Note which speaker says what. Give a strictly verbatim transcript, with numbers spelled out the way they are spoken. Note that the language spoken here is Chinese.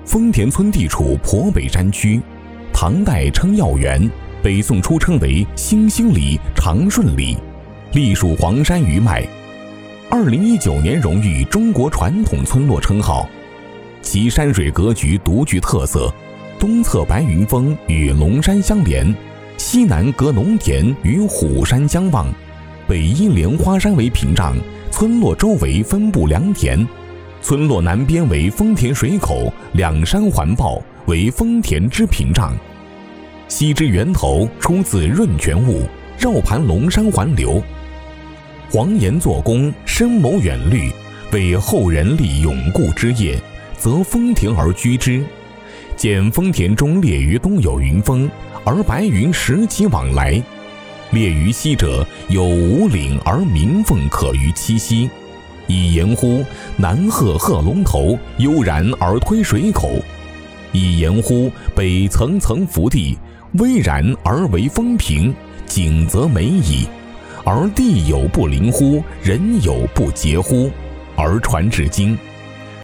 Speaker 1: 丰田村地处坡北山区，唐代称药园，北宋初称为兴兴里、长顺里，隶属黄山余脉。二零一九年荣誉中国传统村落称号。其山水格局独具特色，东侧白云峰与龙山相连，西南隔农田与虎山相望，北依莲花山为屏障，村落周围分布良田。村落南边为丰田水口，两山环抱，为丰田之屏障。溪之源头出自润泉坞，绕盘龙山环流。黄岩做工，深谋远虑，为后人立永固之业，则丰田而居之。见丰田中列于东有云峰，而白云时其往来；列于西者，有五岭而鸣凤可于七溪。以言乎南壑鹤龙头，悠然而推水口；以言乎北层层福地，巍然而为峰平，景则美矣。而地有不灵乎，人有不洁乎？而传至今。